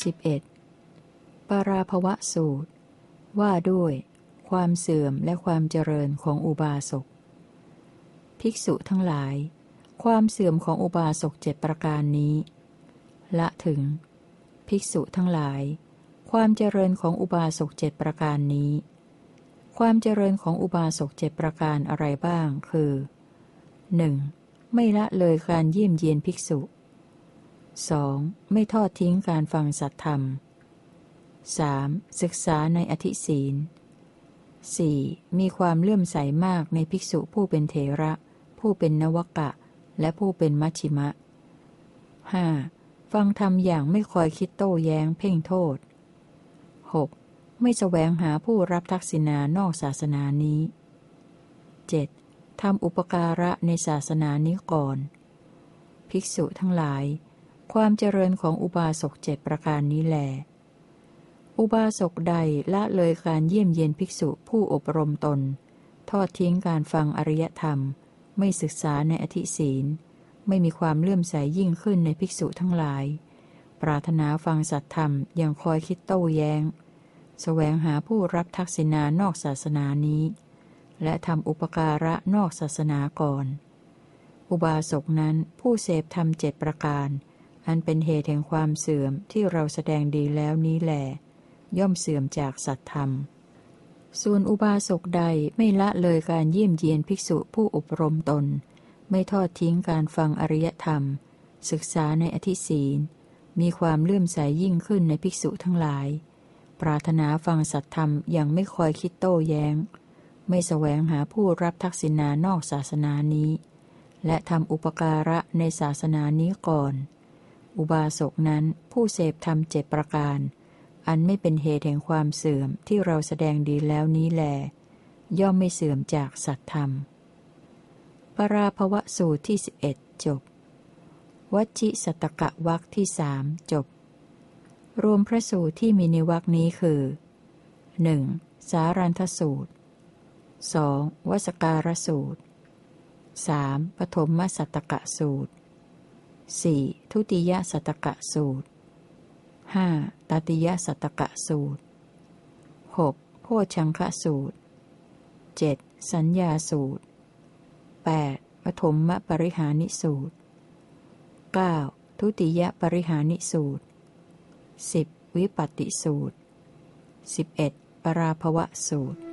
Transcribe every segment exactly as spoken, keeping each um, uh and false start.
สิบเอ็ดปาราภวสูตรว่าด้วยความเสื่อมและความเจริญของอุบาสกภิกษุทั้งหลายความเสื่อมของอุบาสกเจ็ดประการนี้ละถึงภิกษุทั้งหลายความเจริญของอุบาสกเจ็ดประการนี้ความเจริญของอุบาสกเจ็ดประการอะไรบ้างคือ หนึ่ง. ไม่ละเลยการเยี่ยมเยียนภิกษุ สอง. ไม่ทอดทิ้งการฟังสัทธรรม สาม. ศึกษาในอธิศีล สี่. มีความเลื่อมใสมากในภิกษุผู้เป็นเถระผู้เป็นนวกะและผู้เป็นมัชฌิมะ ห้า. ฟังธรรมอย่างไม่คอยคิดโต้แย้งเพ่งโทษ หก. ไม่แสวงหาผู้รับทักษิณานอกศาสนานี้ เจ็ด. ทำอุปการะในศาสนานี้ก่อนภิกษุทั้งหลายความเจริญของอุบาสกเจ็ดประการนี้แลอุบาสกใดละเลยการเยี่ยมเยียนภิกษุผู้อบรมตนทอดทิ้งการฟังอริยธรรมไม่ศึกษาในอธิศีลไม่มีความเลื่อมใสยิ่งขึ้นในภิกษุทั้งหลายปรารถนาฟังสัตธรรมยังคอยคิดโต้แย้งแสวงหาผู้รับทักษิณานอกศาสนานี้และทำอุปการะนอกศาสนาก่อนอุบาสกนั้นผู้เสพธรรมเจ็ดประการอันเป็นเหตุแห่งความเสื่อมที่เราแสดงดีแล้วนี้แลย่อมเสื่อมจากสัตธรรมส่วนอุบาสกใดไม่ละเลยการเยี่ยมเยียนภิกษุผู้อบรมตนไม่ทอดทิ้งการฟังอริยธรรมศึกษาในอธิศีลมีความเลื่อมใสยิ่งขึ้นในภิกษุทั้งหลายปรารถนาฟังสัตธรรมอย่างไม่คอยคิดโต้แย้งไม่แสวงหาผู้รับทักษิณานอกศาสนานี้และทำอุปการะในศาสนานี้ก่อนอุบาสกนั้นผู้เสพธรรมเจ็ดประการอันไม่เป็นเหตุแห่งความเสื่อมที่เราแสดงดีแล้วนี้แลย่อมไม่เสื่อมจากสัตธรรมปราภวสูตรที่สิบเอ็ดจบวชิสัตตกวรรคที่สามจบรวมพระสูตรที่มีในวรรคนี้คือ หนึ่ง. สารันทสูตร สอง. วสการสูตร สาม. ปฐมสัตตกสูตร สี่. ทุติยสัตตกสูตร ห้า. ตติยสัตตกสูตร หก. โภชังคสูตร เจ็ด. สัญญาสูตร แปด. ปฐมปริหานิสูตร เก้า. ทุติยปริหานิสูตร สิบ. วิปัตติสูตร สิบเอ็ด. ปราภวสูตร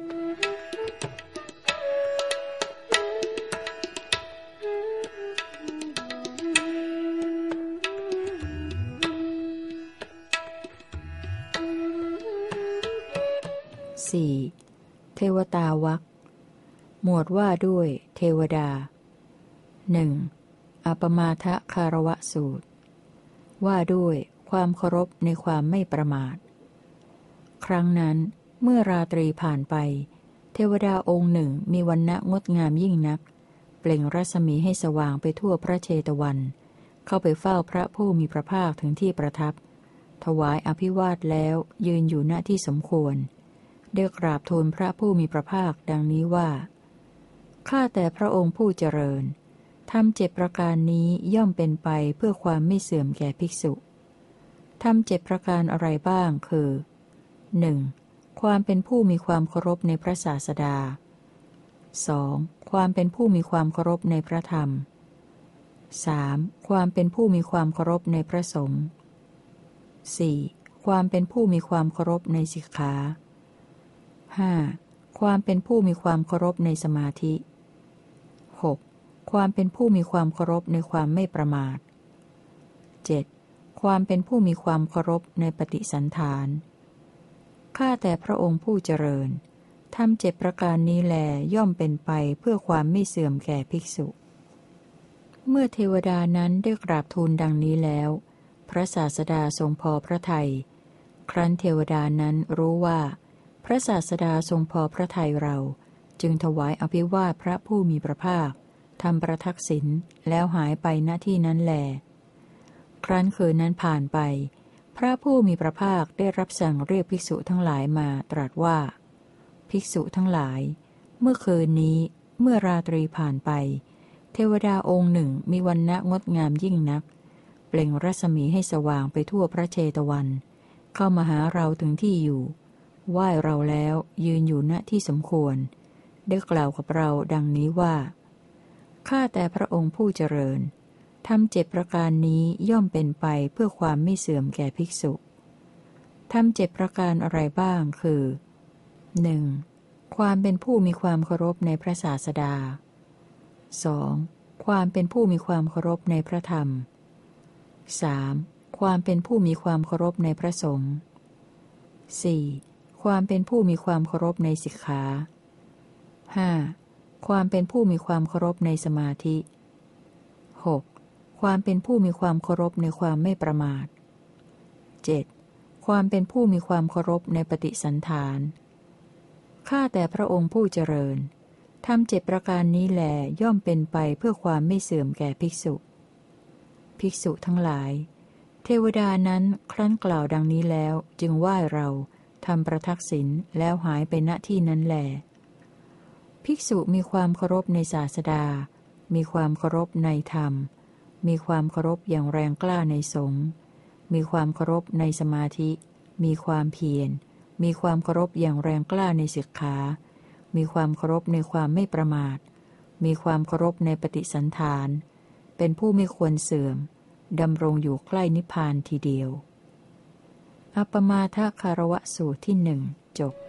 สี่. เทวตาวรรคหมวดว่าด้วยเทวดาหนึ่ง. อัปมาทคารวะสูตรว่าด้วยความเคารพในความไม่ประมาทครั้งนั้นเมื่อราตรีผ่านไปเทวดาองค์หนึ่งมีวรรณะงดงามยิ่งนักเปล่งรัศมีให้สว่างไปทั่วพระเชตวันเข้าไปเฝ้าพระผู้มีพระภาคถึงที่ประทับถวายอภิวาทแล้วยืนอยู่ณที่สมควรได้กราบทูลพระผู้มีพระภาคดังนี้ว่าข้าแต่พระองค์ผู้เจริญธรรมเจ็ดประการนี้ย่อมเป็นไปเพื่อความไม่เสื่อมแก่ภิกษุธรรมเจ็ดประการอะไรบ้างคือ หนึ่ง. ความเป็นผู้มีความเคารพในพระศาสดา สอง. ความเป็นผู้มีความเคารพในพระธรรม สาม. ความเป็นผู้มีความเคารพในพระสงฆ์ สี่. ความเป็นผู้มีความเคารพในสิกขา ห้า. ความเป็นผู้มีความเคารพในสมาธิ หก. ความเป็นผู้มีความเคารพในความไม่ประมาท เจ็ด. ความเป็นผู้มีความเคารพในปฏิสันฐานข้าแต่พระองค์ผู้เจริญธรรมเจ็ดประการนี้แลย่อมเป็นไปเพื่อความไม่เสื่อมแก่ภิกษุเมื่อเทวดานั้นได้กราบทูลดังนี้แล้วพระศาสดาทรงพอพระทัยครั้นเทวดานั้นรู้ว่าพระศาสดาทรงพอพระทัยเราจึงถวายอภิวาทพระผู้มีพระภาคทำประทักษิณแล้วหายไปณที่นั้นแลครั้นคืนนั้นผ่านไปพระผู้มีพระภาคได้รับสั่งเรียกภิกษุทั้งหลายมาตรัสว่าภิกษุทั้งหลายเมื่อคืนนี้เมื่อราตรีผ่านไปเทวดาองค์หนึ่งมีวรรณะงดงามยิ่งนักเปล่งรัศมีให้สว่างไปทั่วพระเชตวันเข้ามาหาเราถึงที่อยู่ไหว้เราแล้วยืนอยู่ณที่สมควรได้กล่าวกับเราดังนี้ว่าข้าแต่พระองค์ผู้เจริญทำเจ็ดประการนี้ย่อมเป็นไปเพื่อความไม่เสื่อมแก่ภิกษุทำเจ็ดประการอะไรบ้างคือ หนึ่ง. ความเป็นผู้มีความเคารพในพระศาสดา สอง. ความเป็นผู้มีความเคารพในพระธรรม สาม. ความเป็นผู้มีความเคารพในพระสงฆ์ สี่. ความเป็นผู้มีความเคารพในสิกขา ห้า. ความเป็นผู้มีความเคารพในสมาธิ หก. ความเป็นผู้มีความเคารพในความไม่ประมาท เจ็ด. ความเป็นผู้มีความเคารพในปฏิสันถานข้าแต่พระองค์ผู้เจริญทำเจ็ดประการนี้แลย่อมเป็นไปเพื่อความไม่เสื่อมแก่ภิกษุ ภิกษุทั้งหลายเทวดานั้นครั้นกล่าวดังนี้แล้วจึงไหว้เราทำประทักษิณแล้วหายไปณที่นั้นแลภิกษุมีความเคารพในศาสดามีความเคารพในธรรมมีความเคารพอย่างแรงกล้าในสงฆ์มีความเคารพในสมาธิมีความเพียรมีความเคารพอย่างแรงกล้าในสิกขามีความเคารพในความไม่ประมาทมีความเคารพในปฏิสันถานเป็นผู้ไม่ควรเสื่อมดำรงอยู่ใกล้นิพพานทีเดียวอัปปมาทคารวะสูตรที่หนึ่งจบ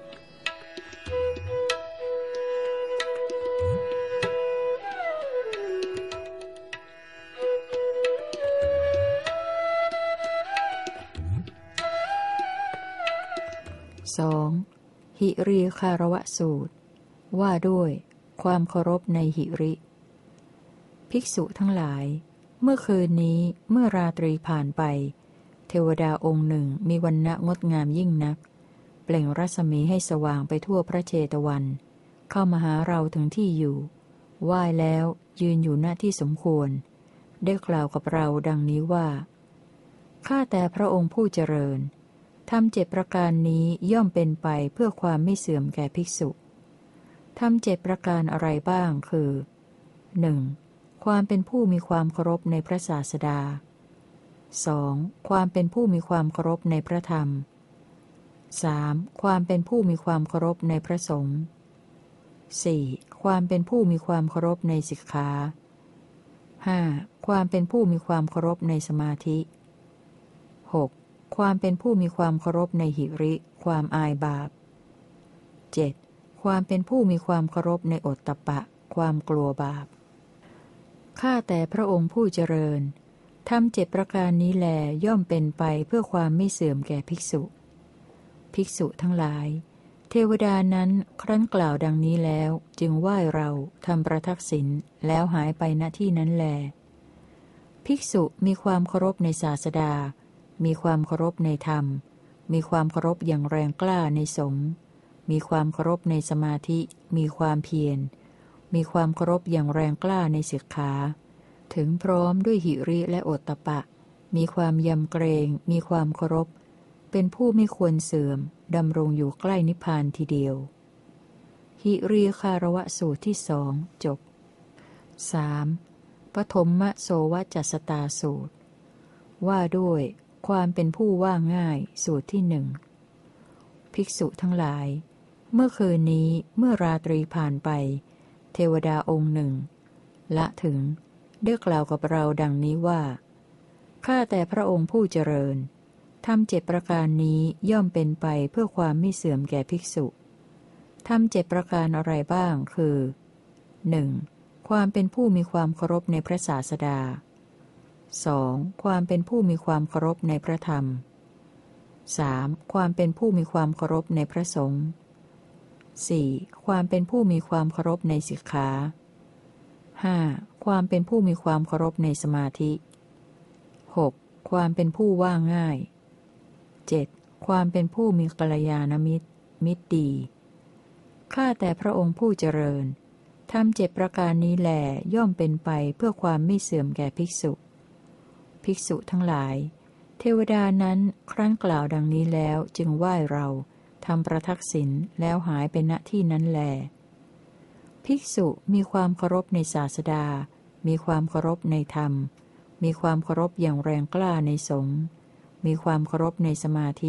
สอง. หิรีคารวะสูตรว่าด้วยความเคารพในหิริภิกษุทั้งหลายเมื่อคืนนี้เมื่อราตรีผ่านไปเทวดาองค์หนึ่งมีวรรณะงดงามยิ่งนักเปล่งรัศมีให้สว่างไปทั่วพระเชตวันเข้ามาหาเราถึงที่อยู่ไหว้แล้วยืนอยู่ณที่สมควรได้กล่าวกับเราดังนี้ว่าข้าแต่พระองค์ผู้เจริญทำเจ็ดประการนี้ย่อมเป็นไปเพื่อความไม่เสื่อมแก่ภิกษุทำเจ็ดประการอะไรบ้างคือ หนึ่ง. ความเป็นผู้มีความเคารพในพระศาสดา สอง. ความเป็นผู้มีความเคารพในพระธรรม สาม. ความเป็นผู้มีความเคารพในพระสงฆ์ สี่. ความเป็นผู้มีความเคารพในสิกขา ห้า. ความเป็นผู้มีความเคารพในสมาธิ หก. ความเป็นผู้มีความเคารพในหิริความอายบาป เจ็ด. ความเป็นผู้มีความเคารพในโอตตัปปะความกลัวบาปข้าแต่พระองค์ผู้เจริญทำเจ็ดประการนี้แลย่อมเป็นไปเพื่อความไม่เสื่อมแก่ภิกษุภิกษุทั้งหลายเทวดานั้นครั้นกล่าวดังนี้แล้วจึงไหว้เราทำประทักษิณแล้วหายไปณที่นั้นแลภิกษุมีความเคารพในศาสดามีความเคารพในธรรมมีความเคารพอย่างแรงกล้าในสงฆ์มีความเคารพในสมาธิมีความเพียรมีความเคารพอย่างแรงกล้าในสิกขาถึงพร้อมด้วยหิริและโอตตัปปะมีความยำเกรงมีความเคารพเป็นผู้ไม่ควรเสื่อมดำรงอยู่ใกล้นิพพานทีเดียวหิรีคารวะสูตรที่สองจบ สาม. ปฐมโสวจัสสตาสูตรว่าด้วยความเป็นผู้ว่าง่ายสูตรที่หนึ่งภิกษุทั้งหลายเมื่อคืนนี้เมื่อราตรีผ่านไปเทวดาองค์หนึ่งละถึงได้กล่าวกับเราดังนี้ว่าข้าแต่พระองค์ผู้เจริญทำเจ็ดประการนี้ย่อมเป็นไปเพื่อความไม่เสื่อมแก่ภิกษุทำเจ็ดประการอะไรบ้างคือ หนึ่ง. ความเป็นผู้มีความเคารพในพระศาสดา สอง. ความเป็นผู้มีความเคารพในพระธรรม สาม. ความเป็นผู้มีความเคารพในพระสงฆ์ สี่. ความเป็นผู้มีความเคารพในสิกขา ห้า. ความเป็นผู้มีความเคารพในสมาธิ หก. ความเป็นผู้ว่าง่าย เจ็ด. ความเป็นผู้มีกัลยาณมิตรมิตรดีข้าแต่พระองค์ผู้เจริญทำเจ็ดประการนี้แลย่อมเป็นไปเพื่อความไม่เสื่อมแก่ภิกษุภิกษุทั้งหลายเทวดานั้นครั้นกล่าวดังนี้แล้วจึงไหว้เราทำประทักษิณแล้วหายไปณที่นั้นแลภิกษุมีความเคารพในศาสดามีความเคารพในธรรมมีความเคารพอย่างแรงกล้าในสงฆ์มีความเคารพในสมาธิ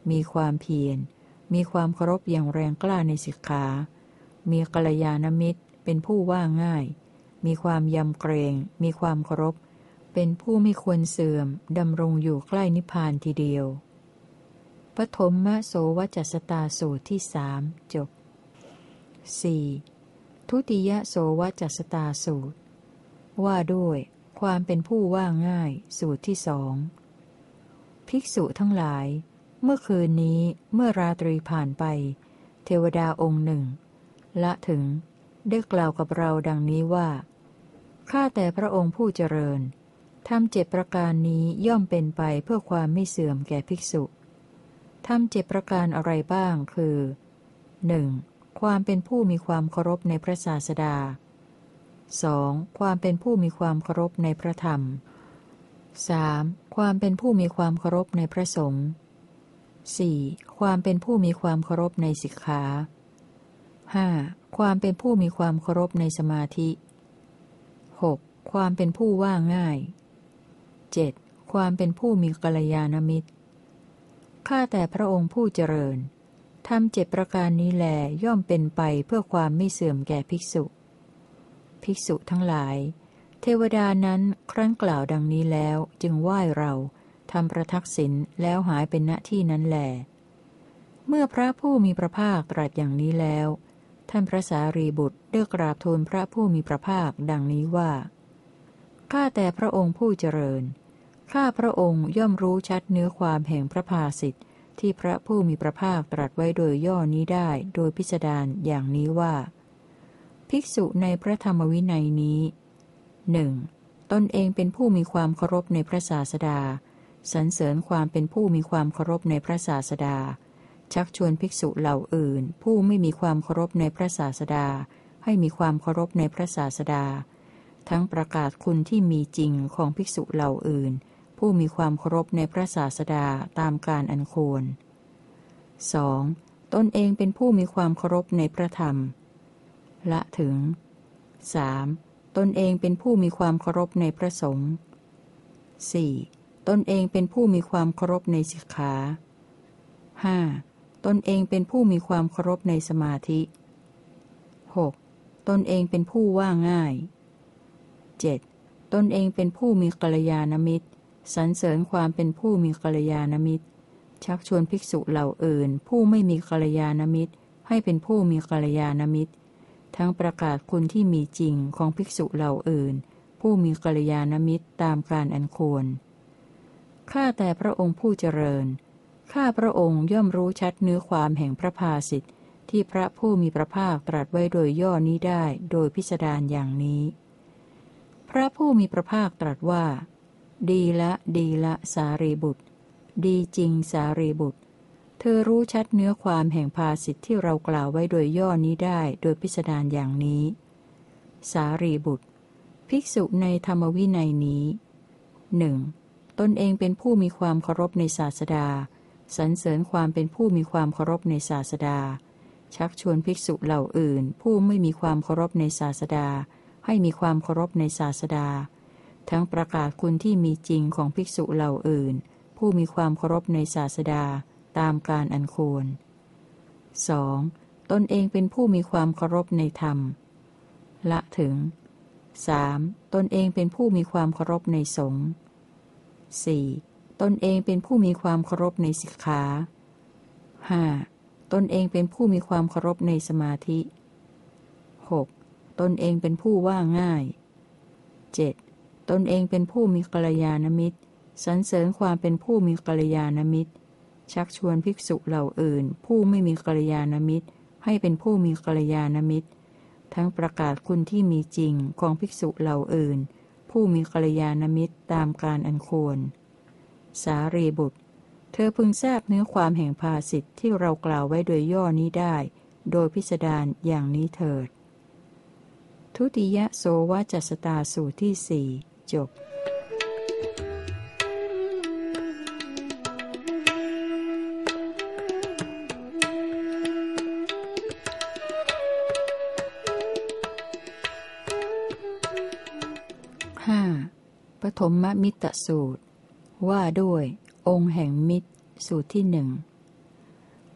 มีความเพียรมีความเคารพอย่างแรงกล้าในสิกขามีกัลยาณมิตรเป็นผู้ว่าง่ายมีความยำเกรงมีความเคารพเป็นผู้ไม่ควรเสื่อมดำรงอยู่ใกล้นิพพานทีเดียวปฐมมโสวจัสตาสูตรที่สามจบ สี่. ทุติยโสวจัสตาสูตรว่าด้วยความเป็นผู้ว่าง่ายสูตรที่สองภิกษุทั้งหลายเมื่อคืนนี้เมื่อราตรีผ่านไปเทวดาองค์หนึ่งละถึงได้กล่าวกับเราดังนี้ว่าข้าแต่พระองค์ผู้เจริญทำเจ็ดประการนี้ย่อมเป็นไปเพื่อความไม่เสื่อมแก่ภิกษุทำเจ็ดประการอะไรบ้างคือ หนึ่ง. ความเป็นผู้มีความเคารพในพระศาสดา สอง. ความเป็นผู้มีความเคารพในพระธรรม สาม. ความเป็นผู้มีความเคารพในพระสงฆ์ สี่. ความเป็นผู้มีความเคารพในสิกขา ห้า. ความเป็นผู้มีความเคารพในสมาธิ หก. ความเป็นผู้ว่าง่าย เจ็ด. ความเป็นผู้มีกัลยาณมิตรข้าแต่พระองค์ผู้เจริญทำเจ็ดประการนี้แลย่อมเป็นไปเพื่อความไม่เสื่อมแก่ภิกษุภิกษุทั้งหลายเทวดานั้นครั้นกล่าวดังนี้แล้วจึงไหว้เราทำประทักษิณแล้วหายเป็นณที่นั้นแลเมื่อพระผู้มีพระภาคตรัสอย่างนี้แล้วท่านพระสารีบุตรได้กราบทูลพระผู้มีพระภาคดังนี้ว่าข้าแต่พระองค์ผู้เจริญข้าพระองค์ย่อมรู้ชัดเนื้อความแห่งพระภาสิทธิ์ที่พระผู้มีพระภาคตรัสไว้โดยย่อนี้ได้โดยพิสดารอย่างนี้ว่าภิกษุในพระธรรมวินัยนี้หนึ่งตนเองเป็นผู้มีความเคารพในพระศาสดาสรรเสริญความเป็นผู้มีความเคารพในพระศาสดาชักชวนภิกษุเหล่าอื่นผู้ไม่มีความเคารพในพระศาสดาให้มีความเคารพในพระศาสดาทั้งประกาศคุณที่มีจริงของภิกษุเหล่าอื่นผู้มีความเคารพในพระศาสดาตามกาลอันควร สอง. ตนเองเป็นผู้มีความเคารพในพระธรรมละถึง สาม. ตนเองเป็นผู้มีความเคารพในพระสงฆ์ สี่. ตนเองเป็นผู้มีความเคารพในสิกขา ห้า. ตนเองเป็นผู้มีความเคารพในสมาธิ หก. ตนเองเป็นผู้ว่าง่าย เจ็ด. ตนเองเป็นผู้มีกัลยาณมิตรสรรเสริญความเป็นผู้มีกัลยาณมิตรชักชวนภิกษุเหล่าอื่นผู้ไม่มีกัลยาณมิตรให้เป็นผู้มีกัลยาณมิตรทั้งประกาศคุณที่มีจริงของภิกษุเหล่าอื่นผู้มีกัลยาณมิตรตามกาลอันควรข้าแต่พระองค์ผู้เจริญข้าพระองค์ย่อมรู้ชัดเนื้อความแห่งพระภาสิทธิ์ที่พระผู้มีพระภาคตรัสไว้โดยย่อนี้ได้โดยพิสดารอย่างนี้พระผู้มีพระภาคตรัสว่าดีละดีละสารีบุตรดีจริงสารีบุตรเธอรู้ชัดเนื้อความแห่งภาสิทธิ์ที่เรากล่าวไว้โดยย่อนี้ได้โดยพิสดารอย่างนี้สารีบุตรภิกษุในธรรมวินัยนี้หนึ่งตนเองเป็นผู้มีความเคารพในศาสดาสรรเสริญความเป็นผู้มีความเคารพในศาสดาชักชวนภิกษุเหล่าอื่นผู้ไม่มีความเคารพในศาสดาให้มีความเคารพในศาสดาทั้งประกาศคุณที่มีจริงของภิกษุเหล่าอื่นผู้มีความเคารพในศาสดาตามกาลอันควร สอง. ตนเองเป็นผู้มีความเคารพในธรรมละถึง สาม. ตนเองเป็นผู้มีความเคารพในสงฆ์ สี่. ตนเองเป็นผู้มีความเคารพในสิกขา ห้า. ตนเองเป็นผู้มีความเคารพในสมาธิ หก. ตนเองเป็นผู้ว่าง่าย เจ็ด. ตนเองเป็นผู้มีกัลยาณมิตรสรรเสริญความเป็นผู้มีกัลยาณมิตรชักชวนภิกษุเหล่าอื่นผู้ไม่มีกัลยาณมิตรให้เป็นผู้มีกัลยาณมิตรทั้งประกาศคุณที่มีจริงของภิกษุเหล่าอื่นผู้มีกัลยาณมิตรตามกาลอันควรสารีบุตรเธอพึงทราบเนื้อความแห่งภาสิทธิ์ที่เรากล่าวไว้โดยย่อนี้ได้โดยพิสดารอย่างนี้เถิดทุติยโสวจัสตาสูตรที่สี่จบห้าปฐมมิตรสูตรว่าด้วยองค์แห่งมิตรสูตรที่หนึ่ง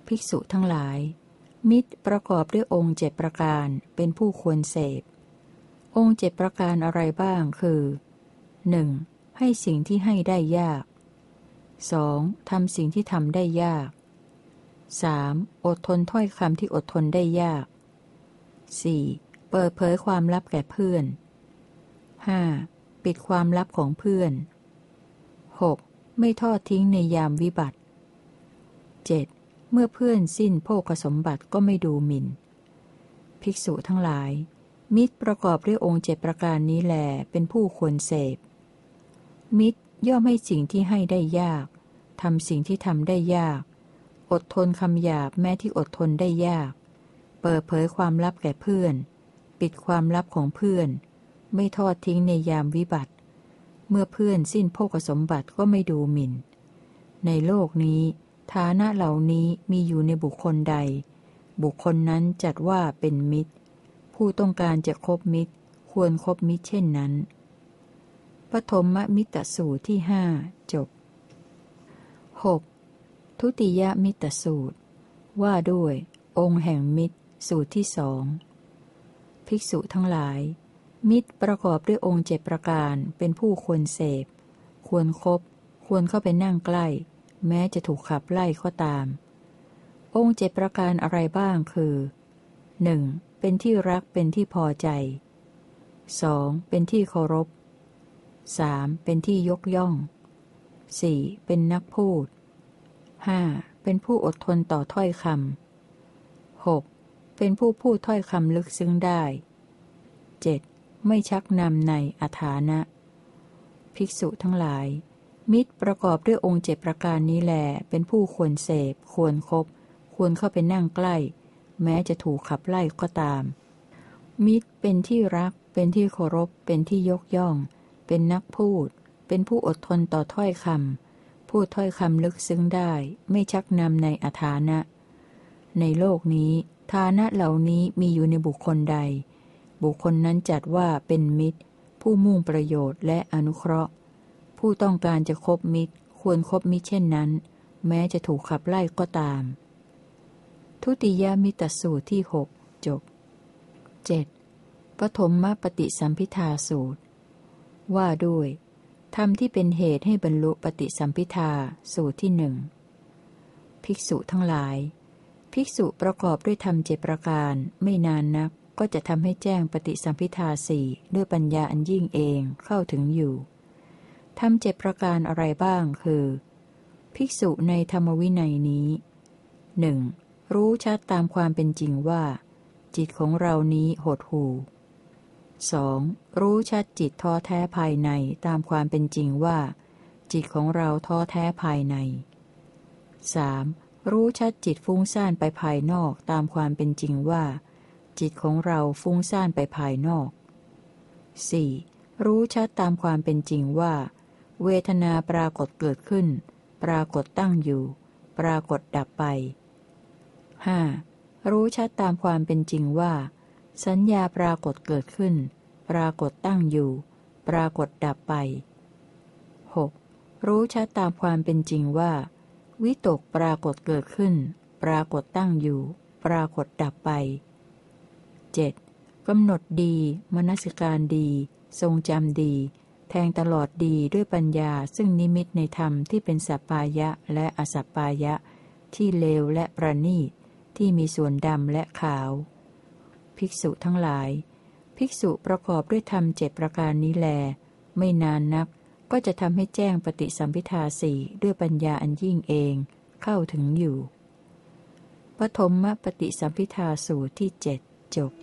ภิกษุทั้งหลายมิตรประกอบด้วยองค์เจ็ดประการเป็นผู้ควรเสพองค์เจ็ดประการอะไรบ้างคือ หนึ่ง. ให้สิ่งที่ให้ได้ยาก สอง. ทำสิ่งที่ทำได้ยาก สาม. อดทนถ้อยคำที่อดทนได้ยาก สี่. เปิดเผยความลับแก่เพื่อน ห้า. ปิดความลับของเพื่อน หก. ไม่ทอดทิ้งในยามวิบัติ เจ็ด. เมื่อเพื่อนสิ้นโภคสมบัติก็ไม่ดูหมิ่นภิกษุทั้งหลายมิตรประกอบด้วยองค์เจ็ดประการนี้แลเป็นผู้ควรเสพมิตรย่อมให้สิ่งที่ให้ได้ยากทำสิ่งที่ทำได้ยากอดทนคำหยาบแม้ที่อดทนได้ยากเปิดเผยความลับแก่เพื่อนปิดความลับของเพื่อนไม่ทอดทิ้งในยามวิบัติเมื่อเพื่อนสิ้นโภคสมบัติก็ไม่ดูหมิ่นในโลกนี้ฐานะเหล่านี้มีอยู่ในบุคคลใดบุคคลนั้นจัดว่าเป็นมิตรผู้ต้องการจะคบมิตรควรคบมิตรเช่นนั้นปฐมมิตรสูตรที่ห้าจบ หก. ทุติยมิตรสูตรว่าด้วยองค์แห่งมิตรสูตรที่สองภิกษุทั้งหลายมิตรประกอบด้วยองค์เจ็ดประการเป็นผู้ควรเสพควรคบควรเข้าไปนั่งใกล้แม้จะถูกขับไล่ก็ตามองค์เจ็ดประการอะไรบ้างคือ หนึ่ง. เป็นที่รักเป็นที่พอใจ สอง. เป็นที่เคารพ สาม. เป็นที่ยกย่อง สี่. เป็นนักพูด ห้า. เป็นผู้อดทนต่อถ้อยคำ หก. เป็นผู้พูดถ้อยคำลึกซึ้งได้ เจ็ด. ไม่ชักนำในอฐานะภิกษุทั้งหลายมิตรประกอบด้วยองค์เจ็ดประการนี้แลเป็นผู้ควรเสพควรคบควรเข้าไปนั่งใกล้แม้จะถูกขับไล่ก็ตามมิตรเป็นที่รักเป็นที่เคารพเป็นที่ยกย่องเป็นนักพูดเป็นผู้อดทนต่อถ้อยคำพูดถ้อยคำลึกซึ้งได้ไม่ชักนำในอฐานะในโลกนี้ฐานะเหล่านี้มีอยู่ในบุคคลใดบุคคลนั้นจัดว่าเป็นมิตรผู้มุ่งประโยชน์และอนุเคราะห์ผู้ต้องการจะคบมิตรควรคบมิตรเช่นนั้นแม้จะถูกขับไล่ก็ตามทุติยมิตรสูตรที่หกจบ เจ็ด. ปฐมปฏิสัมภิทาสูตรว่าด้วยธรรมที่เป็นเหตุให้บรรลุปฏิสัมภิทาสูตรที่หนึ่งภิกษุทั้งหลายภิกษุประกอบด้วยธรรมเจ็ดประการไม่นานนักก็จะทำให้แจ้งปฏิสัมภิทาสี่ด้วยปัญญาอันยิ่งเองเข้าถึงอยู่ธรรมเจ็ดประการอะไรบ้างคือภิกษุในธรรมวินัยนี้ หนึ่ง. รู้ชัดตามความเป็นจริงว่าจิตของเรานี้หดหู่ สอง. รู้ชัดจิตท้อแท้ภายในตามความเป็นจริงว่าจิตของเราท้อแท้ภายใน สาม. รู้ชัดจิตฟุ้งซ่านไปภายนอกตามความเป็นจริงว่าจิตของเราฟุ้งซ่านไปภายนอก สี่. รู้ชัดตามความเป็นจริงว่าเวทนาปรากฏเกิดขึ้นปรากฏตั้งอยู่ปรากฏดับไป ห้า. รู้ชัดตามความเป็นจริงว่าสัญญาปรากฏเกิดขึ้นปรากฏตั้งอยู่ปรากฏดับไป หก. รู้ชัดตามความเป็นจริงว่าวิตกปรากฏเกิดขึ้นปรากฏตั้งอยู่ปรากฏดับไป เจ็ด. กำหนดดีมนสิการดีทรงจำดีแทงตลอดดีด้วยปัญญาซึ่งนิมิตในธรรมที่เป็นสัปปายะและอสัปปายะที่เลวและประณีตที่มีส่วนดำและขาวภิกษุทั้งหลายภิกษุประกอบด้วยธรรมเจ็ดประการนี้แลไม่นานนักก็จะทำให้แจ้งปฏิสัมภิทาสี่ด้วยปัญญาอันยิ่งเองเข้าถึงอยู่ปฐมปฏิสัมภิทาสูตรที่เจ็ดจบ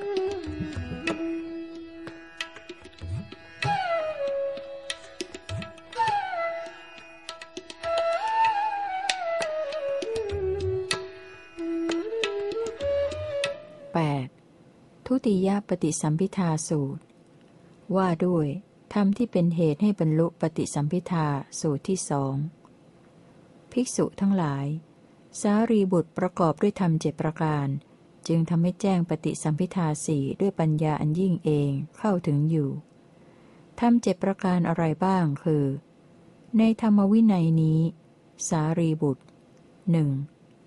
แปด. ทุติยปฏิสัมภิทาสูตรว่าด้วยธรรมที่เป็นเหตุให้บรรลุปฏิสัมภิทาสูตรที่สองภิกษุทั้งหลายสารีบุตรประกอบด้วยธรรมเจ็ดประการจึงทำให้แจ้งปฏิสัมภิทาสี่ด้วยปัญญาอันยิ่งเองเข้าถึงอยู่ธรรมเจ็ดประการอะไรบ้างคือในธรรมวินัยนี้สารีบุตร หนึ่ง.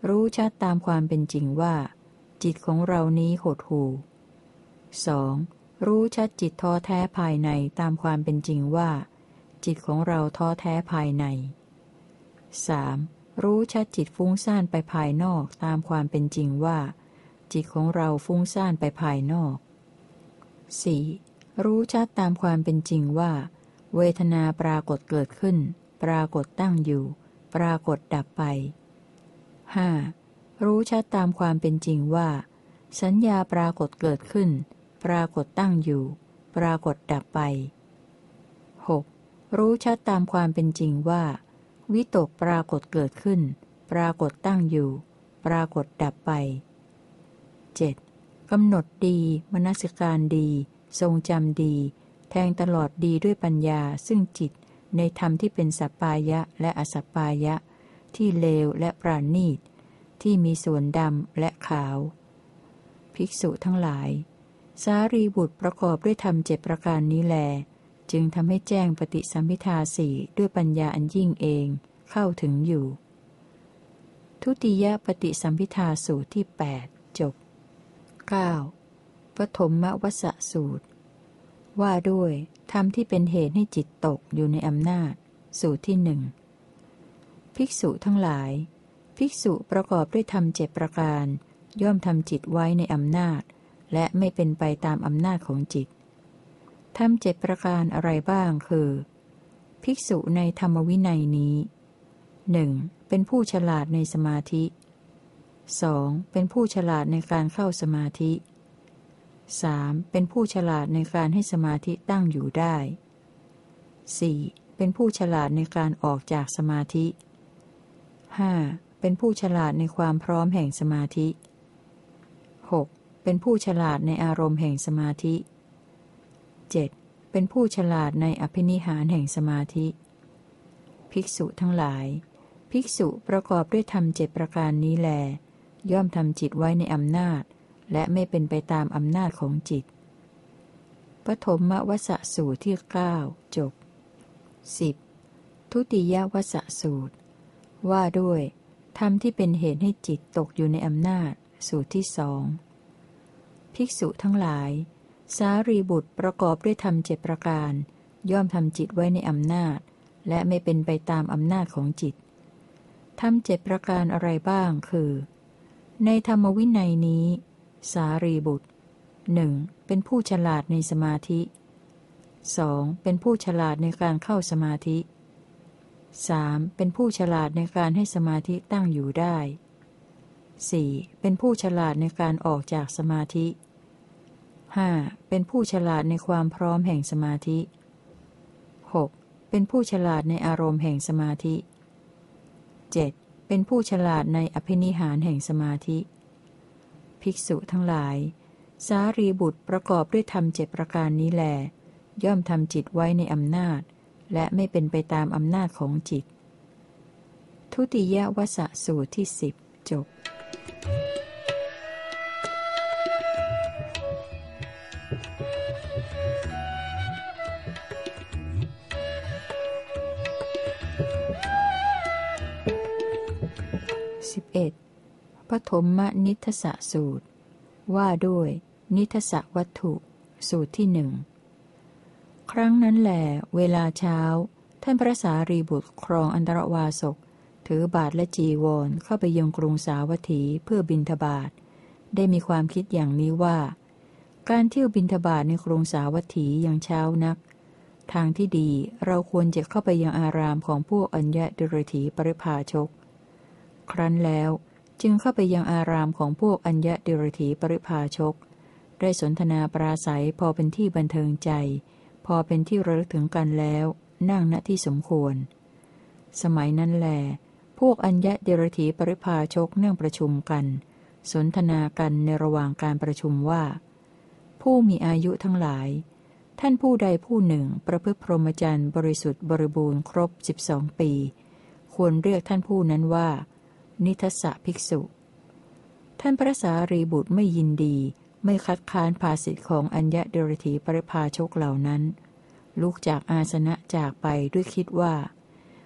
รู้ชัดตามความเป็นจริงว่า จิตของเรานี้หดหู่ สอง รู้ชัดจิตท้อแท้ภายในตามความเป็นจริงว่า จิตของเราท้อแท้ภายใน สาม รู้ชัดจิตฟุ้งซ่านไปภายนอกตามความเป็นจริงว่า จิตของเราฟุ้งซ่านไปภายนอก สี่ รู้ชัดตามความเป็นจริงว่า เวทนาปรากฏเกิดขึ้นปรากฏตั้งอยู่ปรากฏดับไป ห้า รู้ชัดตามความเป็นจริงว่า สัญญาปรากฏเกิดขึ้นปรากฏตั้งอยู่ปรากฏดับไป หก รู้ชัดตามความเป็นจริงว่า วิตกปรากฏเกิดขึ้นปรากฏตั้งอยู่ปรากฏดับไป เจ็ด กำหนดดีมนสิการดีทรงจำดีแทงตลอดดีด้วยปัญญาซึ่งจิตในธรรมที่เป็นสัปปายะและอสัปปายะที่เลวและปราณีตที่มีส่วนดำและขาว ภิกษุทั้งหลายสารีบุตรประกอบด้วยธรรมเจ็ดประการนี้แลจึงทำให้แจ้งปฏิสัมภิทาสี่ด้วยปัญญาอันยิ่งเองเข้าถึงอยู่ ทุติยปฏิสัมภิทาสูตรที่แปดจบ เก้า. ปฐมวสสูตรว่าด้วยธรรมที่เป็นเหตุให้จิตตกอยู่ในอำนาจสูตรที่หนึ่งภิกษุทั้งหลายภิกษุประกอบด้วยธรรมเจ็ดประการย่อมทำจิตไว้ในอำนาจและไม่เป็นไปตามอำนาจของจิตธรรมเจ็ดประการอะไรบ้างคือภิกษุในธรรมวินัยนี้หนึ่งเป็นผู้ฉลาดในสมาธิสองเป็นผู้ฉลาดในการเข้าสมาธิสามเป็นผู้ฉลาดในการให้สมาธิตั้งอยู่ได้สี่เป็นผู้ฉลาดในการออกจากสมาธิห้าเป็นผู้ฉลาดในความพร้อมแห่งสมาธิหกเป็นผู้ฉลาดในอารมณ์แห่งสมาธิเจ็ดเป็นผู้ฉลาดในอภินิหารแห่งสมาธิภิกษุทั้งหลายภิกษุประกอบด้วยธรรมเจ็ดประการนี้แลย่อมทำจิตไว้ในอำนาจและไม่เป็นไปตามอำนาจของจิตปฐมวสสูตรที่เก้าจบ สิบ. ทุติยวสสูตรว่าด้วยธรรมที่เป็นเหตุให้จิตตกอยู่ในอำนาจสูตรที่สองภิกษุทั้งหลายสารีบุตรประกอบด้วยธรรมเจ็ดประการย่อมทำจิตไว้ในอำนาจและไม่เป็นไปตามอำนาจของจิตธรรมเจ็ดประการอะไรบ้างคือในธรรมวินัยนี้สารีบุตรหนึ่งเป็นผู้ฉลาดในสมาธิสองเป็นผู้ฉลาดในการเข้าสมาธิสามเป็นผู้ฉลาดในการให้สมาธิตั้งอยู่ได้สี่เป็นผู้ฉลาดในการออกจากสมาธิห้าเป็นผู้ฉลาดในความพร้อมแห่งสมาธิหกเป็นผู้ฉลาดในอารมณ์แห่งสมาธิเจ็ดเป็นผู้ฉลาดในอภินิหารแห่งสมาธิภิกษุทั้งหลายสารีบุตรประกอบด้วยธรรมเจ็ดประการนี้แลย่อมทำจิตไว้ในอำนาจและไม่เป็นไปตามอำนาจของจิตทุติยวสสูตรที่สิบจบ สิบเอ็ด. ปฐมนิทธสสูตรว่าด้วยนิทธสวัตถุสูตรที่หนึ่งครั้งนั้นแหลเวลาเช้าท่านพระสารีบุตรครองอันตรวาสกถือบาทและจีวรเข้าไปยังกรุงสาวัตถีเพื่อบิณฑบาตได้มีความคิดอย่างนี้ว่าการเที่ยวบิณฑบาตในกรุงสาวัตถียังเช้านักทางที่ดีเราควรจะเข้าไปยังอารามของพวกอัญญดิรถีปริภาชกครั้นแล้วจึงเข้าไปยังอารามของพวกอัญญดิรถีปริภาชกได้สนทนาปราศัยพอเป็นที่บันเทิงใจพอเป็นที่ระลึกถึงกันแล้วนั่งณที่สมควรสมัยนั้นแลพวกอัญญดิรถีปริภาชกนั่งประชุมกันสนทนากันในระหว่างการประชุมว่าผู้มีอายุทั้งหลายท่านผู้ใดผู้หนึ่งประพฤติพรหมจรรย์บริสุทธิ์บริบูรณ์ครบสิบสองปีควรเรียกท่านผู้นั้นว่านิทัสสะภิกษุท่านพระสารีบุตรไม่ยินดีไม่คัดค้านภาษิตของอัญญดิรถีปริภาชกเหล่านั้นลุกจากอาสนะจากไปด้วยคิดว่า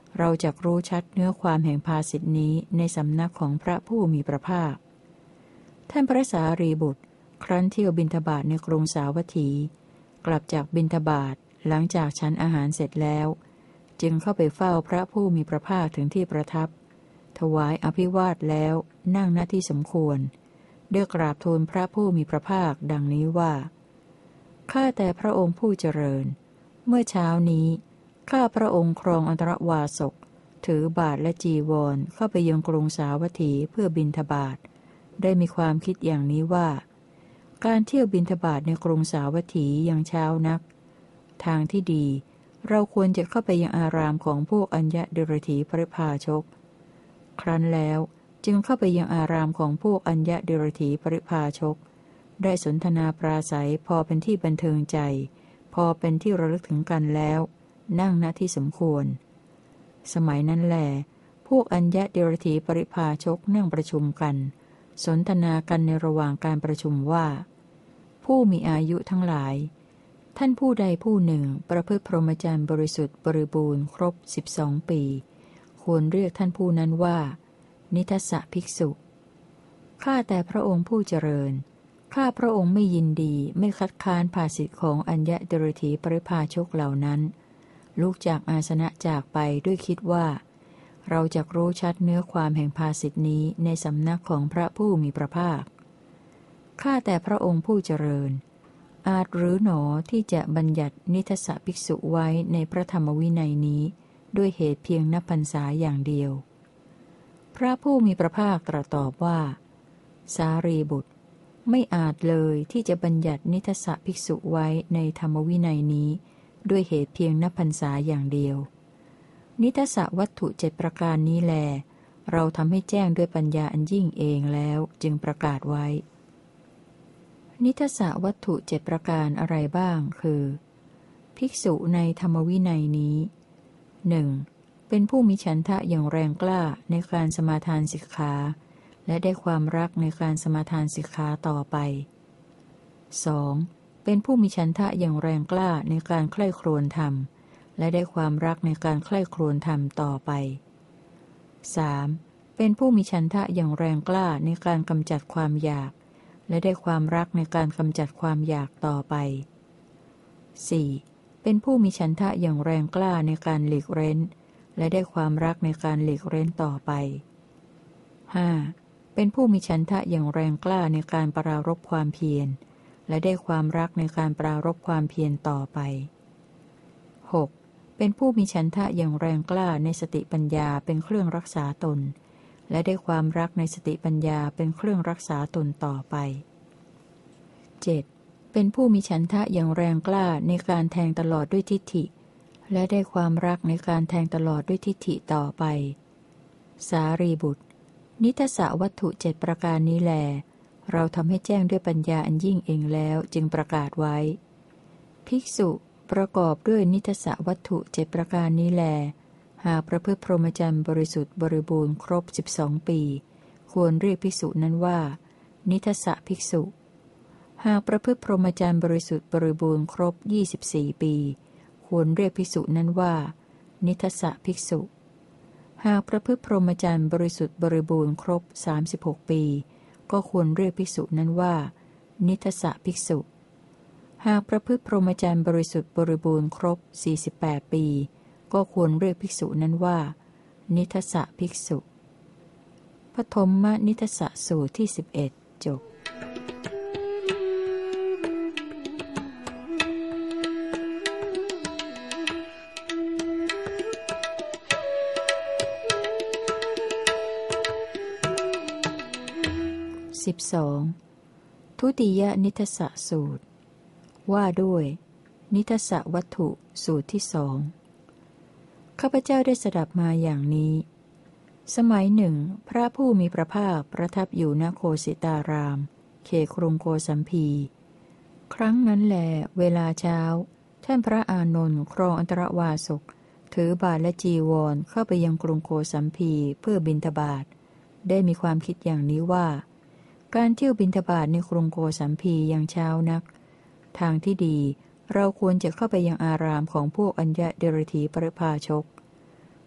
เราจักรู้ชัดเนื้อความแห่งภาษิตนี้ในสำนักของพระผู้มีพระภาคท่านพระสารีบุตรครั้นเที่ยวบิณฑบาตในกรุงสาวัตถี กลับจากบิณฑบาตหลังจากฉันอาหารเสร็จแล้วจึงเข้าไปเฝ้าพระผู้มีพระภาคถึงที่ประทับถวายอภิวาทแล้วนั่งณที่สมควรได้กราบทูลพระผู้มีพระภาคดังนี้ว่าข้าแต่พระองค์ผู้เจริญเมื่อเช้านี้ข้าพระองค์ครองอันตรวาสกถือบาทและจีวรเข้าไปยังกรุงสาวัตถีเพื่อบิณฑบาตได้มีความคิดอย่างนี้ว่าการเที่ยวบิณฑบาตในกรุงสาวัตถียังเช้านักทางที่ดีเราควรจะเข้าไปยังอารามของพวกอัญญเดรถีปริภาชกครั้นแล้วจึงเข้าไปยังอารามของพวกอัญญเดรถีปริภาชกได้สนทนาปราศัยพอเป็นที่บันเทิงใจพอเป็นที่ระลึกถึงกันแล้วนั่งณที่สมควรสมัยนั้นแลพวกอัญญเดรถีปริภาชกนั่งประชุมกันสนทนากันในระหว่างการประชุมว่าผู้มีอายุทั้งหลายท่านผู้ใดผู้หนึ่งประพฤติพรหมจรรย์บริสุทธิ์บริบูรณ์ครบสิบสองปีควรเรียกท่านผู้นั้นว่านิทัสสะภิกษุข้าแต่พระองค์ผู้เจริญข้าพระองค์ไม่ยินดีไม่คัดค้านภาษิตของอัญญเดรถีปริภาชกเหล่านั้นลุกจากอาสนะจากไปด้วยคิดว่าเราจะรู้ชัดเนื้อความแห่งภาษิตนี้ในสำนักของพระผู้มีพระภาคข้าแต่พระองค์ผู้เจริญอาจหรือหนอที่จะบัญญัตินิทัสสะภิกษุไว้ในพระธรรมวินัยนี้ด้วยเหตุเพียงนับพรรษาอย่างเดียวพระผู้มีพระภาคตรัสตอบว่าสารีบุตรไม่อาจเลยที่จะบัญญัตินิทัสสะภิกษุไว้ในธรรมวินัยนี้ด้วยเหตุเพียงนับพรรษาอย่างเดียวนิทัสสะวัตถุเจ็ดประการนี้แลเราทำให้แจ้งด้วยปัญญาอันยิ่งเองแล้วจึงประกาศไว้นิทัสสะวัตถุเจ็ดประการอะไรบ้างคือภิกษุในธรรมวินัยนี้หนึ่งเป็นผู้มีฉันทะอย่างแรงกล้าในการสมาทานสิกขาและได้ความรักในการสมาทานสิกขาต่อไป สอง. เป็นผู้มีฉันทะอย่างแรงกล้าในการใคร่ครวญธรรมและได้ความรักในการใคร่ครวญธรรมต่อไป สาม. เป็นผู้มีฉันทะอย่างแรงกล้าในการกำจัดความอยากและได้ความรักในการกำจัดความอยากต่อไป สี่. เป็นผู้มีฉันทะอย่างแรงกล้าในการหลีกเร้นและได้ความรักในการหลีกเร้นต่อไป ห้า. เป็นผู้มีฉันทะอย่างแรงกล้าในการปรารภความเพียรและได้ความรักในการปรารภความเพียรต่อไป หก. เป็นผู้มีฉันทะอย่างแรงกล้าในสติปัญญาเป็นเครื่องรักษาตนและได้ความรักในสติปัญญาเป็นเครื่องรักษาตนต่อไป เจ็ด. เป็นผู้มีฉันทะอย่างแรงกล้าในการแทงตลอดด้วยทิฏฐิและได้ความรักในการแทงตลอดด้วยทิฏฐิต่อไปสารีบุตรนิทัสสะวัตถุเจ็ดประการนี้แลเราทำให้แจ้งด้วยปัญญาอันยิ่งเองแล้วจึงประกาศไว้ภิกษุประกอบด้วยนิทัสสะวัตถุเจ็ดประการนี้แลหากประพฤติพรหมจรรย์บริสุทธิ์บริบูรณ์ครบสิบสองปีควรเรียกภิกษุนั้นว่านิทัสสะภิกษุหากประพฤติพรหมจรรย์บริสุทธิ์บริบูรณ์ครบยี่สิบสี่ปีควรเรียกภิกษุนั้นว่านิทัสสะภิกษุหากประพฤติพรหมจรรย์บริสุทธิ์บริบูรณ์ครบสามสิบหกปีก็ควรเรียกภิกษุนั้นว่านิทัสสะภิกษุหากประพฤติพรหมจรรย์บริสุทธิ์บริบูรณ์ครบสี่สิบแปดปีก็ควรเรียกภิกษุนั้นว่านิทัสสะภิกษุปฐมนิทัสสะสูตรที่สิบเอ็ดจบสิบสองทุติยนิทัสสะสูตรว่าด้วยนิทัสสะวัตถุสูตรที่สองข้าพเจ้าได้สดับมาอย่างนี้สมัยหนึ่งพระผู้มีพระภาคประทับอยู่ณโคสิตารามเขตกรุงโกสัมพีครั้งนั้นแลเวลาเช้าท่านพระอานนท์ครองอันตรวาสกถือบาทและจีวรเข้าไปยังกรุงโกสัมพีเพื่อบิณฑบาตได้มีความคิดอย่างนี้ว่าการเที่ยวบิณฑบาตในกรุงโกสัมพียังเช้านักทางที่ดีเราควรจะเข้าไปยังอารามของพวกอัญญเดรถีปริภาชก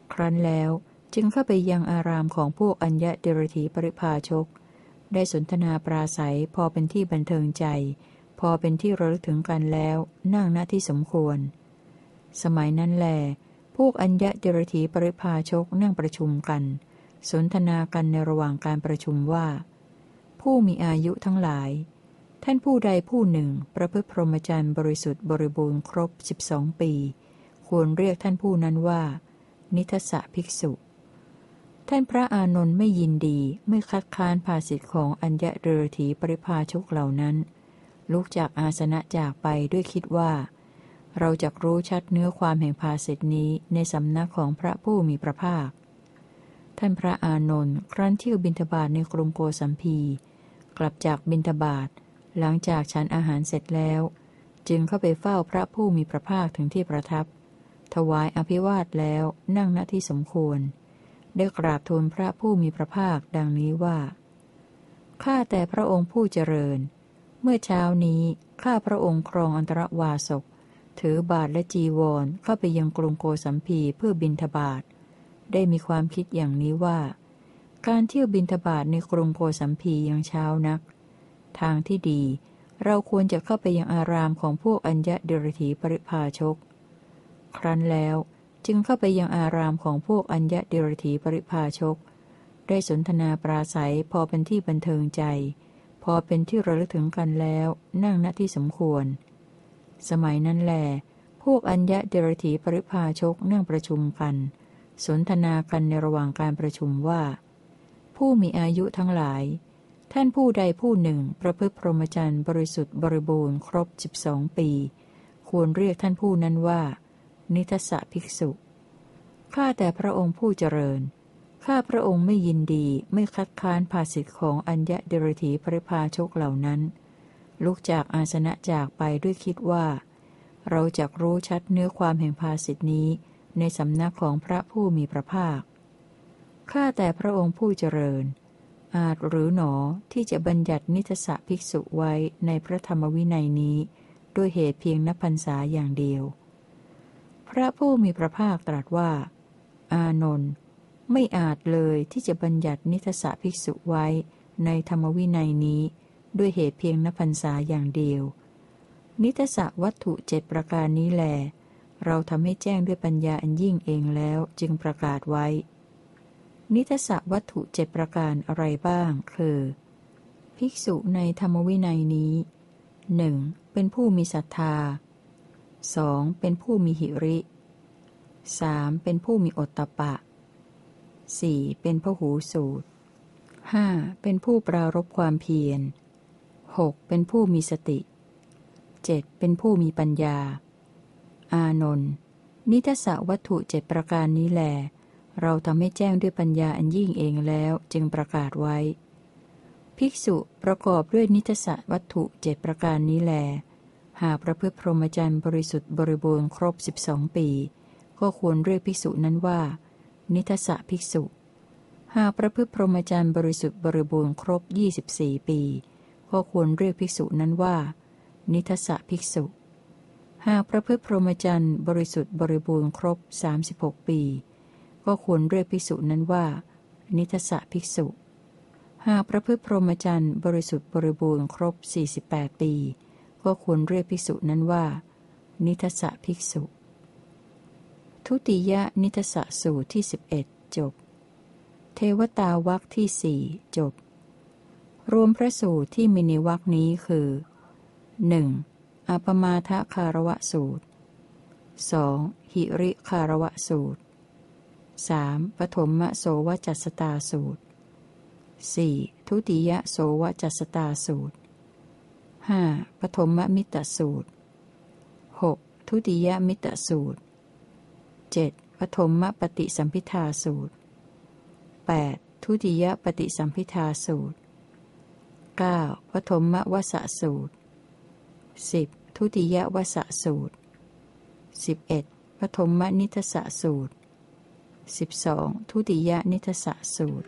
ครั้นแล้วจึงเข้าไปยังอารามของพวกอัญญเดรถีปริภาชกได้สนทนาปราศัยพอเป็นที่บันเทิงใจพอเป็นที่ระลึกถึงกันแล้วนั่งณที่สมควรสมัยนั้นแลพวกอัญญเดรถีปริภาชกนั่งประชุมกันสนทนากันในระหว่างการประชุมว่าผู้มีอายุทั้งหลายท่านผู้ใดผู้หนึ่งประพฤติพรหมจรรย์บริสุทธิ์บริบูรณ์ครบสิบสองปีควรเรียกท่านผู้นั้นว่านิทัสสะภิกษุท่านพระอานนท์ไม่ยินดีไม่คัดค้านภาษิตของอัญญเดรถีปริภาชกเหล่านั้นลุกจากอาสนะจากไปด้วยคิดว่าเราจักรู้ชัดเนื้อความแห่งภาษิตนี้ในสำนักของพระผู้มีพระภาคท่านพระอานนท์ครั้นเที่ยวบิณฑบาตในกรุงโกสัมพีกลับจากบิณฑบาตหลังจากฉันอาหารเสร็จแล้วจึงเข้าไปเฝ้าพระผู้มีพระภาคถึงที่ประทับถวายอภิวาทแล้วนั่งณที่สมควรได้กราบทูลพระผู้มีพระภาคดังนี้ว่าข้าแต่พระองค์ผู้เจริญเมื่อเช้านี้ข้าพระองค์ครองอันตรวาสกถือบาทและจีวรเข้าไปยังกรุงโกสัมพีเพื่อบิณฑบาตได้มีความคิดอย่างนี้ว่าการเที่ยวบิณฑบาตในกรุงโกสัมพียังเช้านักทางที่ดีเราควรจะเข้าไปยังอารามของพวกอัญญเดรถีปริภาชกครั้นแล้วจึงเข้าไปยังอารามของพวกอัญญเดรถีปริภาชกได้สนทนาปราศัยพอเป็นที่บันเทิงใจพอเป็นที่ระลึกถึงกันแล้วนั่งณที่สมควรสมัยนั้นแลพวกอัญญเดรถีปริภาชกนั่งประชุมกันสนทนากันในระหว่างการประชุมว่าผู้มีอายุทั้งหลายท่านผู้ใดผู้หนึ่งประพฤติพรหมจรรย์บริสุทธิ์บริบูรณ์ครบสิบสองปีควรเรียกท่านผู้นั้นว่านิทัสสะภิกษุข้าแต่พระองค์ผู้เจริญข้าพระองค์ไม่ยินดีไม่คัดค้านภาษิตของอัญญเดรถีปริภาชกเหล่านั้นลุกจากอาสนะจากไปด้วยคิดว่าเราจักรู้ชัดเนื้อความแห่งภาษิตนี้ในสำนักของพระผู้มีพระภาคข้าแต่พระองค์ผู้เจริญอาจหรือหนอที่จะบัญญัตินิทัสสะภิกษุไว้ในพระธรรมวินัยนี้ด้วยเหตุเพียงนับพรรษาอย่างเดียวพระผู้มีพระภาคตรัสว่าอานนท์ไม่อาจเลยที่จะบัญญัตินิทัสสะภิกษุไว้ในธรรมวินัยนี้ด้วยเหตุเพียงนับพรรษาอย่างเดียวนิทัสสะวัตถุเจ็ดประการนี้แลเราทำให้แจ้งด้วยปัญญาอันยิ่งเองแล้วจึงประกาศไว้นิทัสสะวัตถุเจ็ดประการอะไรบ้างคือภิกษุในธรรมวินัยนี้หนึ่งเป็นผู้มีศรัทธาสองเป็นผู้มีหิริสามเป็นผู้มีโอตตัปปะสี่เป็นพหูสูตรห้าเป็นผู้ปรารภความเพียรหกเป็นผู้มีสติเจ็ดเป็นผู้มีปัญญาอานนท์นิทัสสะวัตถุเจ็ดประการนี้แลเราทำให้แจ้งด้วยปัญญาอันยิ่งเองแล้วจึงประกาศไว้ภิกษุประกอบด้วยนิทัสสะวัตถุเจ็ดประการนี้แลหากประพฤติพรหมจรรย์บริสุทธิ์บริบูรณ์ครบสิบสองปีก็ควรเรียกภิกษุนั้นว่านิทัสสะภิกษุหากประพฤติพรหมจรรย์บริสุทธิ์บริบูรณ์ครบยี่สิบสี่ปีก็ควรเรียกภิกษุนั้นว่านิทัสสะภิกษุหากประพฤติพรหมจรรย์บริสุทธิ์บริบูรณ์ครบสามสิบหกปีก็ควรเรียกภิกษุนั้นว่านิทัสสะภิกษุหากประพฤติพรหมจรรย์บริสุทธิ์บริบูรณ์ครบสี่สิบแปดปีก็ควรเรียกภิกษุนั้นว่านิทัสสะภิกษุทุติยนิทัสสะสูตรที่สิบเอ็ดจบเทวตาวรรคที่สี่จบรวมพระสูตรที่มีในวรรคนี้คือ หนึ่ง. อปมาทคารวะสูตร สอง. หิริคารวะสูตร สาม. ปฐมโสวจัสสตาสูตร สี่. ทุติยโสวจัสสตาสูตร ห้า. ปฐมมิตรสูตร หก. ทุติยมิตรสูตร เจ็ด. ปฐมปฏิสัมภิทาสูตร แปด. ทุติยปฏิสัมภิทาสูตร เก้า. ปฐมวสสูตร สิบ. ทุติยวสสูตร สิบเอ็ด. ปฐมนิทัสสะสูตร สิบสอง. ทุติยนิทัสสะสูตร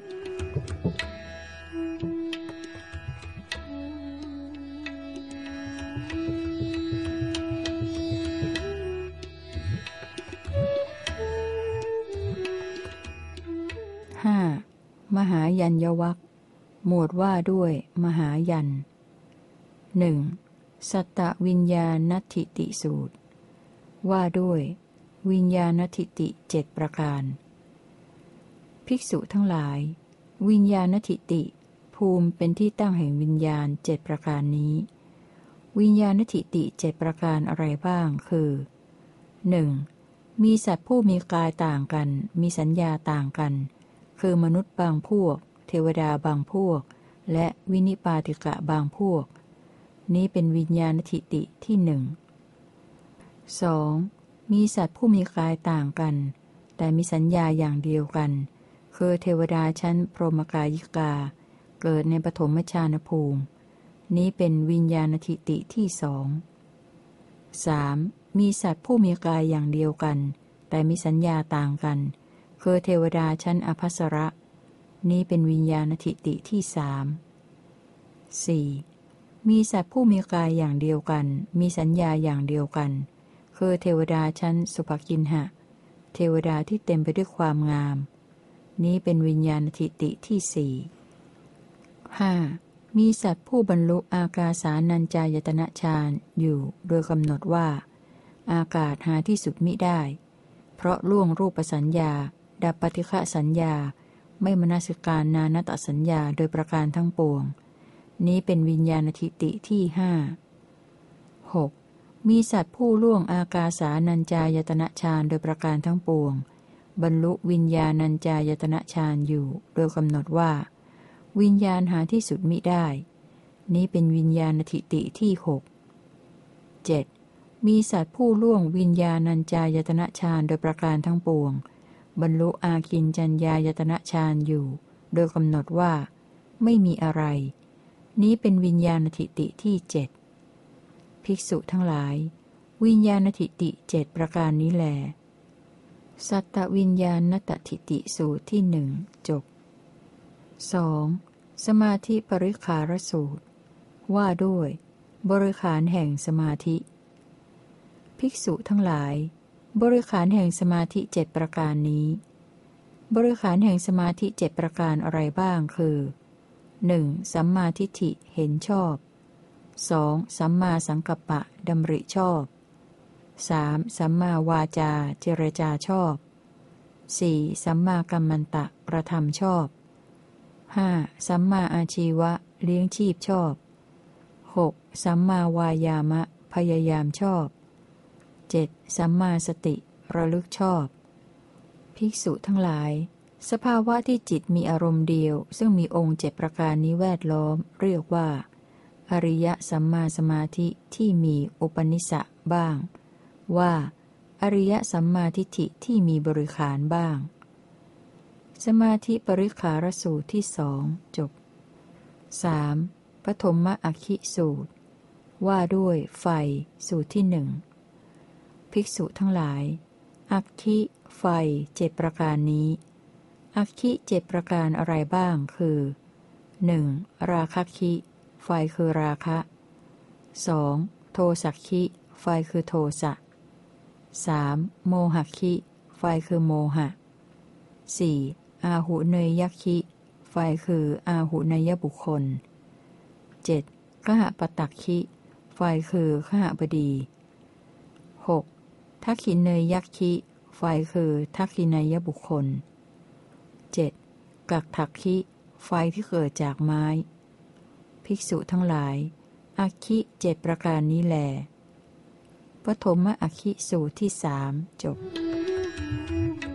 มหายัญญวรรคหมวดว่าด้วยมหายันหนึ่งสัตตวิญญาณทิฏฐิสูตรว่าด้วยวิญญาณทิฏฐิเจ็ดประการภิกษุทั้งหลายวิญญาณทิฏฐิภูมิเป็นที่ตั้งแห่งวิญญาณเจ็ดประการนี้วิญญาณทิฏฐิเจ็ดประการอะไรบ้างคือ หนึ่ง. มีสัตว์ผู้มีกายต่างกันมีสัญญาต่างกันคือมนุษย์บางพวกเทวดาบางพวกและวินิปาติกะบางพวกนี้เป็นวิญญาณทิฏฐิที่หนึ่ง สอง. มีสัตว์ผู้มีกายต่างกันแต่มีสัญญาอย่างเดียวกันคือเทวดาชั้นพรหมกายิกาเกิดในปฐมฌานภูมินี้เป็นวิญญาณทิฏฐิที่สอง สาม. มีสัตว์ผู้มีกายอย่างเดียวกันแต่มีสัญญาต่างกันคือเทวดาชั้นอภัสระ นี้เป็นวิญญาณทิฏฐิที่สาม สี่. มีสัตว์ผู้มีกายอย่างเดียวกันมีสัญญาอย่างเดียวกันคือเทวดาชั้นสุภกินหะเทวดาที่เต็มไปด้วยความงามนี้เป็นวิญญาณทิฏฐิที่สี่ ห้า. มีสัตว์ผู้บรรลุอากาสานัญจายตนะฌานอยู่โดยกำหนดว่าอากาศหาที่สุดมิได้เพราะล่วงรูปสัญญาดับปฏิฆะสัญญาไม่มนสิการนานตสัญญาโดยประการทั้งปวงนี้เป็นวิญญาณทิฏฐิที่ห้า หก. มีสัตว์ผู้ล่วงอากาสานัญจายตนะฌานโดยประการทั้งปวงบรรลุวิญญาณัญจายตนะฌานอยู่โดยกำหนดว่าวิญญาณหาที่สุดมิได้นี้เป็นวิญญาณทิฏฐิที่หก เจ็ด. มีสัตว์ผู้ล่วงวิญญาณัญจายตนะฌานโดยประการทั้งปวงบรรลุอาคิญจัญญายตนะฌานอยู่โดยกำหนดว่าไม่มีอะไรนี้เป็นวิญญาณทิฏฐิที่เจ็ดภิกษุทั้งหลายวิญญาณทิฏฐิเจ็ดประการนี้แลสัตตวิญญาณทิฏฐิสูตรที่หนึ่งจบ สอง. สมาธิปริฆารสูตรว่าด้วยบริขารแห่งสมาธิภิกษุทั้งหลายบริขารแห่งสมาธิเจ็ดประการนี้บริขารแห่งสมาธิเจ็ดประการอะไรบ้างคือ หนึ่ง. สัมมาทิฏฐิเห็นชอบ สอง. สัมมาสังกัปปะดำริชอบ สาม. สัมมาวาจาเจรจาชอบ สี่. สัมมากัมมันตะกระทำชอบ ห้า. สัมมาอาชีวะเลี้ยงชีพชอบ หก. สัมมาวายามะพยายามชอบ เจ็ด. สัมมาสติระลึกชอบภิกษุทั้งหลายสภาวะที่จิตมีอารมณ์เดียวซึ่งมีองค์เจ็ดประการนี้แวดล้อมเรียกว่าอริยสัมมาสมาธิที่มีอุปนิสสะบ้างว่าอริยสัมมาทิฏฐิที่มีบริขารบ้างสมาธิปริขารสูตรที่สองจบ สาม. ปฐมอคคิสูตรว่าด้วยไฟสูตรที่หนึ่งภิกษุทั้งหลายอัคคิไฟเจ็ดประการนี้อัคคิเจ็ดประการอะไรบ้างคือ หนึ่ง. ราคะคิไฟคือราคะ สอง. โทสัคคิไฟคือโทสะ สาม. โมหคิไฟคือโมหะ สี่. อาหุเนยยัคคิไฟคืออาหุเนยบุคคล เจ็ด. คหปตักคิไฟคือคหบดี หก. ทักขิเนยยัคคิไฟคือทักขิเนยบุคคล เจ็ด. กักถักคิไฟที่เกิดจากไม้ภิกษุทั้งหลายอัคคิเจ็ดประการนี้แลปฐมอัคคิสูตรที่สามจบ